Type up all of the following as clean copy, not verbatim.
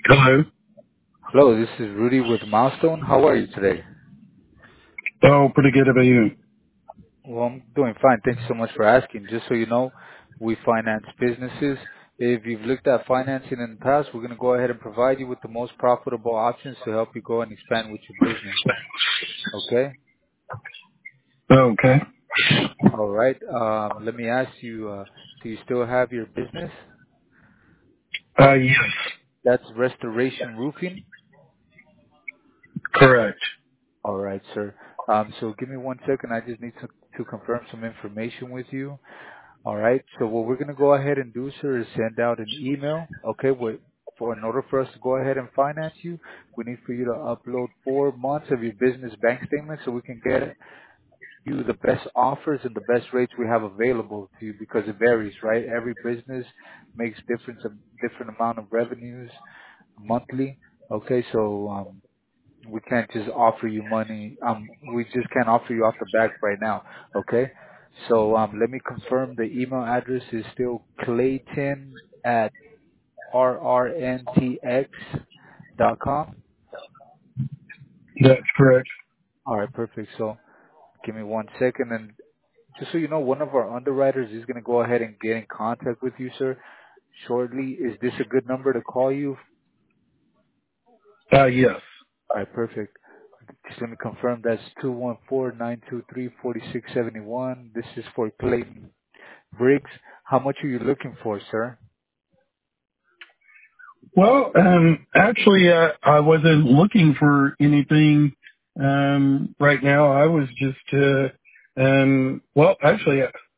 Hello. Hello, this is Rudy with Milestone. How are you today? Oh, pretty good. How about you? Well, I'm doing fine. Thanks so much for asking. Just so you know, we finance businesses. If you've looked at financing in the past, we're going to go ahead and provide you with the most profitable options to help you grow and expand with your business. Okay? Okay. All right. Let me ask you, do you still have your business? Yes. That's Restoration Roofing. Correct. All right, sir. So give me one second. I just need to confirm some information with you. All right. So what we're going to go ahead and do, sir, is send out an email. Okay. In order for us to go ahead and finance you, we need for you to upload 4 months of your business bank statement so we can get you the best offers and the best rates we have available to you because it varies, right? Every business makes different amount of revenues monthly. Okay. So, we can't just offer you money. We just can't offer you off the back right now. Okay. So let me confirm the email address is still Clayton at rrntx.com. That's correct. All right, perfect. So give me one second, and just so you know, one of our underwriters is going to go ahead and get in contact with you, sir, shortly. Is this a good number to call you? Yes. All right, perfect. Just let me confirm. That's 214-923-4671. This is for Clayton Briggs. How much are you looking for, sir? Well, actually, I wasn't looking for anything, right now. I was just, well, actually,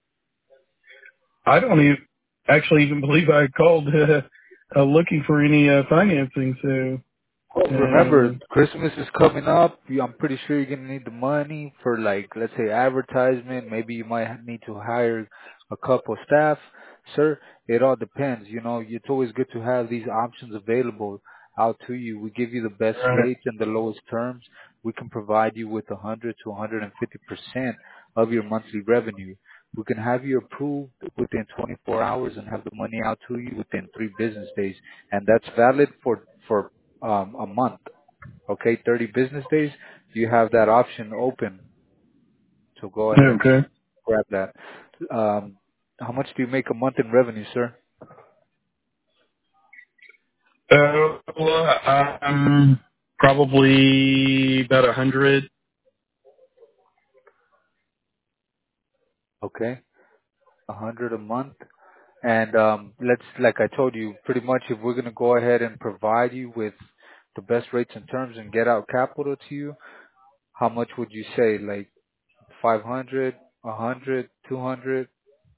I don't even, actually even believe I called, looking for any, financing. So, Well, remember, Christmas is coming up. I'm pretty sure you're gonna need the money for, like, let's say advertisement. Maybe you might need to hire a couple staff. Sir, it all depends. You know, it's always good to have these options available out to you. We give you the best rates and the lowest terms. We can provide you with 100 to 150% of your monthly revenue. We can have you approved within 24 hours and have the money out to you within 3 business days. And that's valid for a month. Okay, 30 business days. You have that option open. So go ahead and okay. grab that. How much do you make a month in revenue, sir? Well, probably about 100. Okay, 100 a month. And like I told you, pretty much if we're gonna go ahead and provide you with the best rates and terms and get out capital to you, how much would you say? Like 500, 100, 200,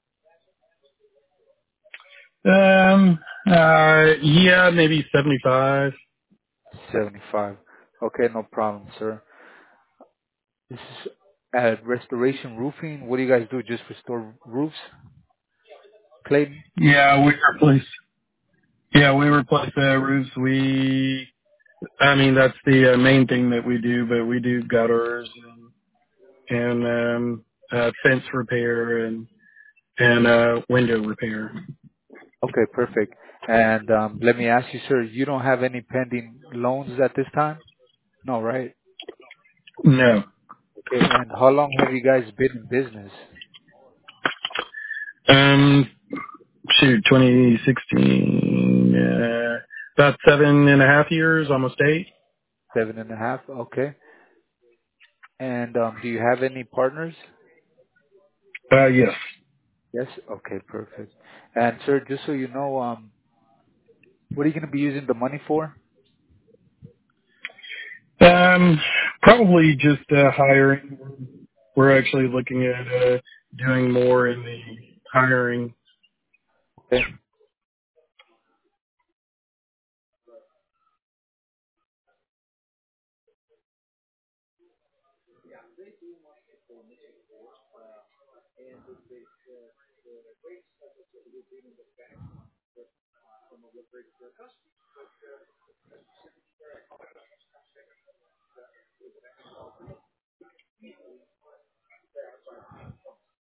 Yeah, maybe 75. 75? Okay, no problem, sir. This is at Restoration Roofing. What do you guys do? Just restore roofs, Clayton? Yeah, we replace roofs. I mean, that's the main thing that we do, but we do gutters and fence repair and window repair. Okay, perfect. And let me ask you, sir, you don't have any pending loans at this time? No, right? No. Okay, and how long have you guys been in business? Um, 2016, about 7.5 years, almost 8. 7.5? Okay. And do you have any partners? Yes. Yes? Okay, perfect. And sir, just so you know, what are you going to be using the money for? Probably just hiring. We're actually looking at doing more in the hiring. Okay.